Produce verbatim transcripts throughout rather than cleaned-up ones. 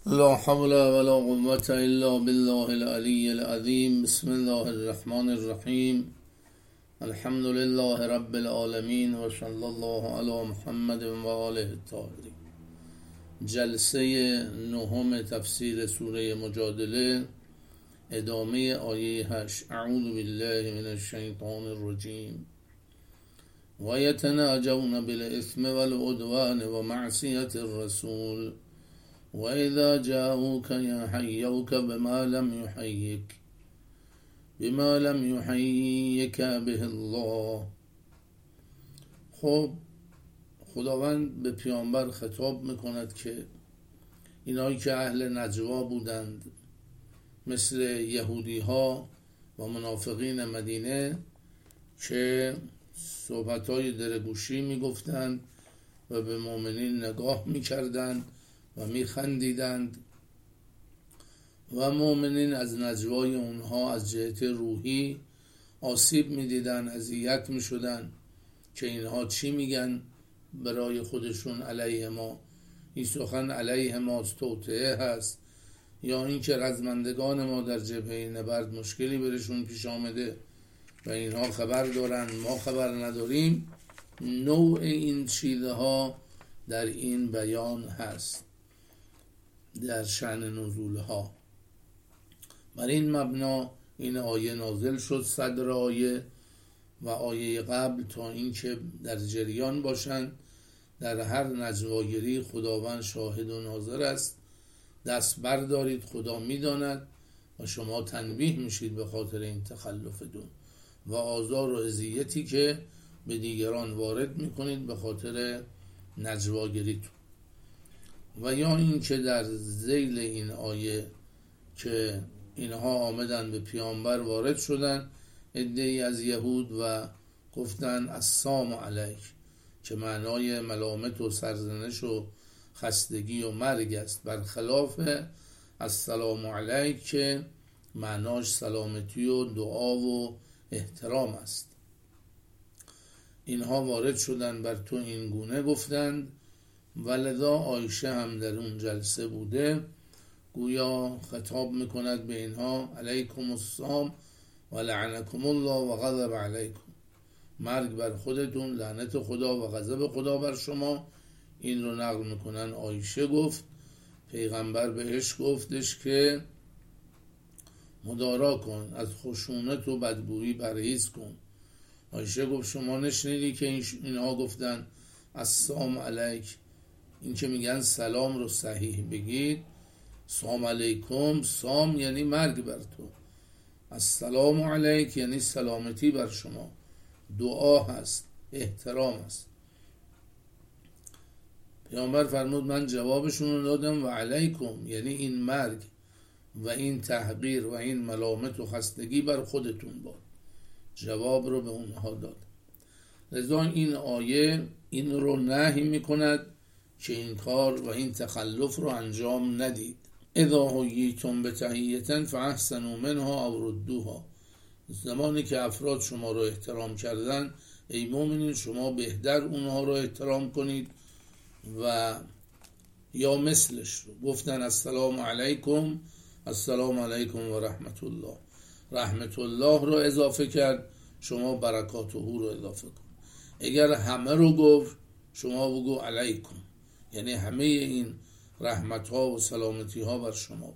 لا حول ولا قوة إلا بالله العلي العظيم. بسم الله الرحمن الرحیم. الحمد لله رب العالمین و صلی الله علی محمد و آله الطاهرین. جلسه نهم تفسیر سوره مجادله، ادامه آیه هشت. اعوذ بالله من الشیطان الرجیم. و یتناجون بالاثم والعدوان و معصیة الرسول و اذا جاءوك یحیوک بما لم یحیک بما لم یحیک به الله. خب خداوند به پیامبر خطاب میکند که اینایی که اهل نجوا بودند، مثل یهودی ها و منافقین مدینه که صحبت های درگوشی میگفتند و به مؤمنین نگاه میکردند و میخندیدند و مؤمنین از نجوای اونها از جهت روحی آسیب میدیدن، اذیت میشدن که اینها چی میگن برای خودشون علیه ما، این سخن علیه ماست، توطئه هست، یا اینکه رزمندگان ما در جبهه نبرد مشکلی برشون پیش آمده و اینها خبر دارن ما خبر نداریم. نوع این چیزه ها در این بیان هست در شأن نزول ها. بر این مبنا این آیه نازل شد، صدر آیه و آیه قبل، تا اینکه در جریان باشند در هر نجواگری خداوند شاهد و ناظر است. دست بردارید، خدا میداند و شما تنبیه میشید به خاطر این تخلفتون و آزار و اذیتی که به دیگران وارد میکنید به خاطر نجواگریتون. و یا این که در ذیل این آیه که اینها آمدن به پیامبر وارد شدن عده‌ای از یهود و گفتن السلام علیک، که معنای ملامت و سرزنش و خستگی و مرگ است، برخلاف السلام علیک که معناش سلامتی و دعا و احترام است. اینها وارد شدن بر تو این گونه گفتند. ولذا عایشه هم در اون جلسه بوده، گویا خطاب میکند به اینها علیکم السلام و لعنکم الله و غضب علیکم، مرگ بر خودتون، لعنت خدا و غضب خدا بر شما. این رو نقل میکنن. عایشه گفت پیغمبر بهش گفتش که مدارا کن، از خشونت و بدگویی پرهیز کن. عایشه گفت شما نشنیدی که اینها گفتن السلام علیک، این که میگن سلام رو صحیح بگید، سلام علیکم، سام یعنی مرگ بر تو، السلام علیک یعنی سلامتی بر شما، دعا هست، احترام هست. پیامبر فرمود من جوابشون رو دادم و علیکم یعنی این مرگ و این تحقیر و این ملامت و خستگی بر خودتون باد. جواب رو به اونها داد. لذا این آیه این رو نهی میکند که این کار و این تخلف رو انجام ندید. اذا حییتم بتحیة فاحسنوا منها او ردوها، زمانی که افراد شما رو احترام کردن ای مومنین شما بهتر اونها رو احترام کنید و یا مثلش رو. گفتن السلام علیکم، السلام علیکم و رحمت الله، رحمت الله رو اضافه کرد، شما برکاته رو اضافه کن. اگر همه رو گفت شما بگو علیکم، یعنی همه این رحمت ها و سلامتی ها بر شما.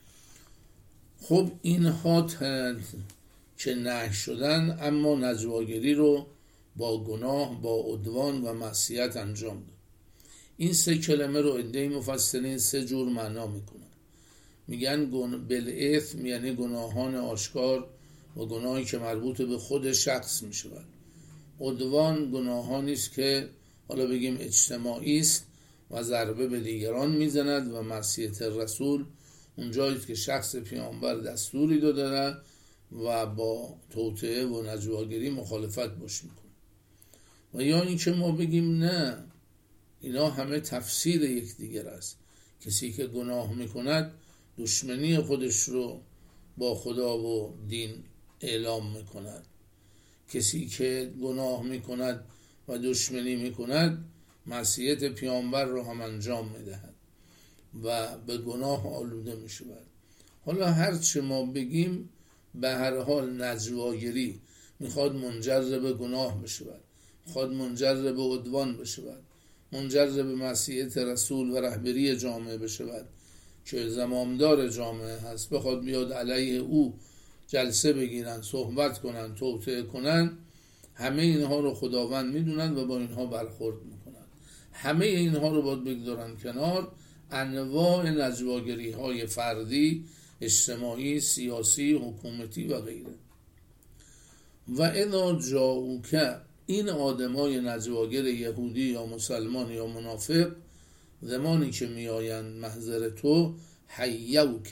خب اینها که نهی شدن، اما نجواگری رو با گناه، با عدوان و معصیت انجام داد. این سه کلمه رو عده مفسرین سه جور معنا میکنن. میگن بالاثم یعنی گناهان آشکار و گناهی که مربوط به خود شخص میشود. عدوان گناهانی است که حالا بگیم اجتماعی است و ضربه به دیگران میزند. و معصیت رسول اونجایی که شخص پیامبر دستوری داده و با توطئه و نجواگری مخالفت باش میکنه. و یا این که ما بگیم نه، اینا همه تفسیر یکدیگر است. کسی که گناه میکند دشمنی خودش رو با خدا و دین اعلام میکند. کسی که گناه میکند و دشمنی میکند معصیت پیامبر رو هم انجام میدهد. و به گناه آلوده می شود. حالا هر چه ما بگیم به هر حال نجواگری میخواد منجر به گناه بشود، میخواد منجر به عدوان بشود، منجر به معصیت رسول و رهبری جامعه بشود که زمامدار جامعه هست، بخواد بیاد علیه او جلسه بگیرن، صحبت کنن، توطئه کنن. همه اینها رو خداوند میدونن و با اینها برخورد میکنن. همه اینها رو باید بگذارن کنار. انواع نجواگری های فردی، اجتماعی، سیاسی، حکومتی و غیره. و اذا جاءوک، این آدمای نجواگر یهودی یا مسلمان یا منافق زمانی که میآیند محضر تو، حیوک،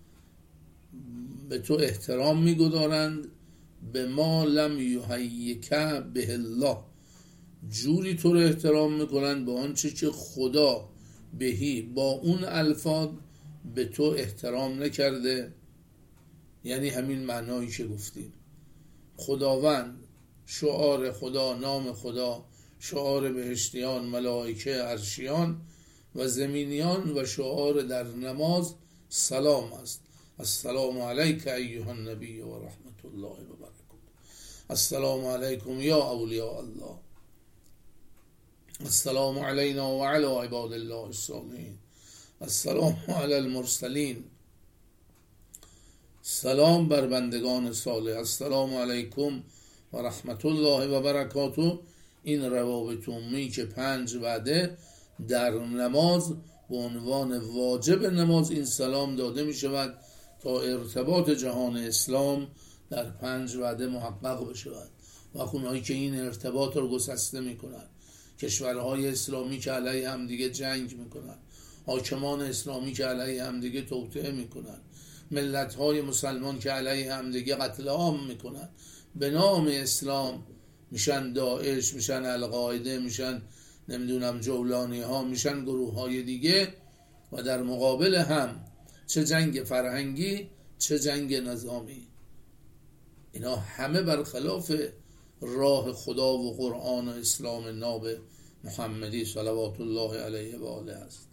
به تو احترام میگذارند، به ما لم یحییک به الله، جوری تو رو احترام میکنند با آنچه که خدا بهی، با اون الفاظ به تو احترام نکرده. یعنی همین معنایی که گفتیم. خداوند، شعار خدا، نام خدا، شعار بهشتیان، ملائکه، عرشیان و زمینیان و شعار در نماز سلام است. السلام علیک ایها النبی و رحمت الله و برکاته. السلام علیکم یا اولیاء الله. السلام علینا و علی عباد الله الصالحین. السلام علی المرسلین. سلام بر بندگان صالح. السلام علیکم و رحمت الله و برکاته. این روابط عمومی که پنج وعده در نماز به عنوان واجب نماز این سلام داده می شود تا ارتباط جهان اسلام در پنج وعده محقق بشود. و اونهایی که این ارتباط رو گسسته می کنند، کشورهای اسلامی که علیه هم دیگه جنگ می کنند، حاکمان اسلامی که علیه هم دیگه توطئه می کنند، ملت‌های مسلمان که علیه هم دیگه قتل عام می کنند، به نام اسلام میشن داعش، میشن القاعده، میشن نمیدونم جولانی ها، میشن گروه های دیگه، و در مقابل هم چه جنگ فرهنگی چه جنگ نظامی، اینا همه برخلاف راه خدا و قرآن و اسلام ناب محمدی صلوات الله علیه و آله است.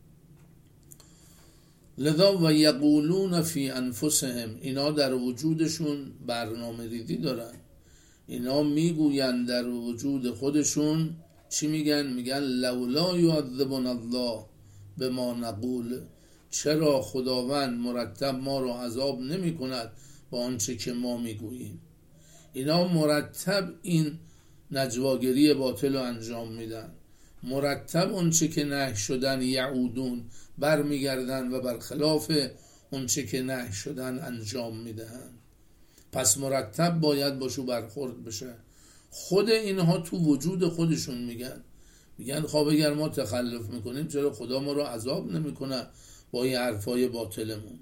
لذا و یقولون فی انفسهم، اینا در وجودشون برنامه ریزی دارن. اینا میگویند در وجود خودشون چی میگن؟ میگن لولا یعذبنا الله به ما نقول، چرا خداوند مرتب ما رو عذاب نمی کند با آنچه که ما میگوییم. اینا مرتب این نجواگری باطل رو انجام میدن، مرتب اونچه که نهی شدن یعودون، برمیگردن و برخلاف اونچه که نهی شدن انجام میدهن. پس مرتب باید باشو برخورد بشه. خود اینها تو وجود خودشون میگن میگن خب اگر ما تخلف میکنیم چرا خدا ما رو عذاب نمیکنه با این حرفای باطلمون؟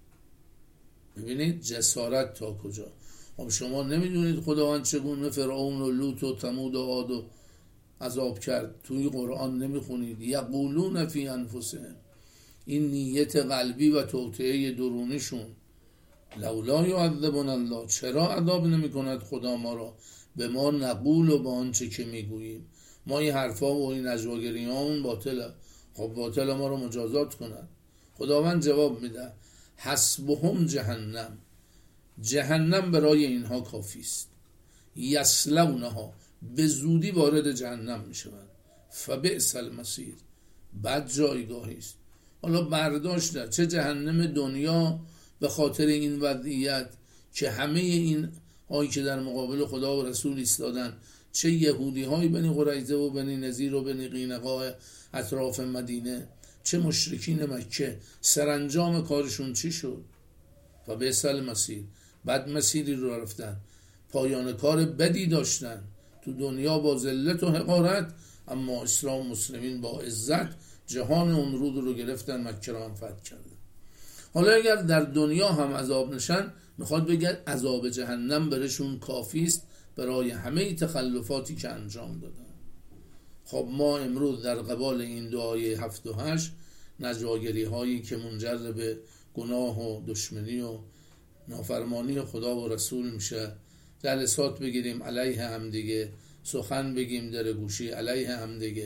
ببینید جسارت تا کجا. خب شما نمیدونید خداوند چگونه فرعون و لوط و ثمود و عاد و عذاب کرد؟ توی قرآن نمیخونید؟ یقولون فی انفسهم، این نیت قلبی و توطئه درونیشون، لولا یعذبنا الله، چرا عذاب نمی کند خدا ما را به ما نقول و با آنچه که میگوییم. ما این حرفا و این نجواگری ها اون باطله، خب باطل ما رو مجازات کند. خداوند جواب میده حسبهم جهنم، جهنم برای اینها کافی است. یصلونها، به زودی وارد جهنم میشوند. فبئس المصیر، بد جایگاهی است. حالا برداشت در چه جهنم دنیا به خاطر این وضعیت که همه این هایی که در مقابل خدا و رسول ایستادن، چه یهودی های بنی قریظه و بنی نذیر و بنی قینقاع اطراف مدینه، چه مشرکین مکه، سرانجام کارشون چی شد؟ و بئس المصیر، بد مسیری رو رفتن، پایان کار بدی داشتن تو دنیا با ذلت و حقارت، اما اسلام مسلمین با عزت جهان امرود رو گرفتن، مکه رو هم فتح کردن. حالا اگر در دنیا هم عذاب نشن، میخواد بگه عذاب جهنم برشون کافی است برای همه تخلفاتی که انجام دادن. خب ما امروز در قبال این دعای هفت و هشت، نجواگری هایی که منجر به گناه و دشمنی و نافرمانی خدا و رسول میشه، جلسات بگیریم علیه هم دیگه، سخن بگیم در گوشی علیه هم دیگه،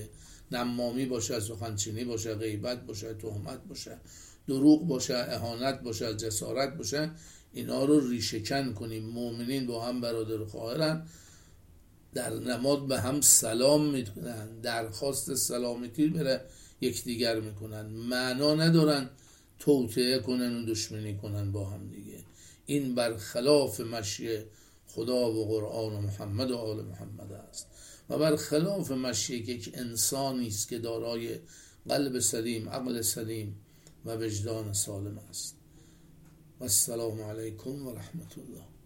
نمامی باشه، سخنچینی باشه، غیبت باشه، تهمت باشه، دروغ باشه، اهانت باشه، جسارت باشه، اینا رو ریشه‌کن کنیم. مؤمنین با هم برادر و خواهرن، در نماز به هم سلام میکنن، درخواست سلامتی بره یکدیگر میکنن، معنا ندارن توطئه کنن و دشمنی کنن با هم دیگه. این برخلاف مشی خدا و قرآن و محمد و آل محمد است و برخلاف مشی که یک انسانی است که دارای قلب سلیم، عقل سلیم و وجدان سالم است. و السلام علیکم و رحمت الله.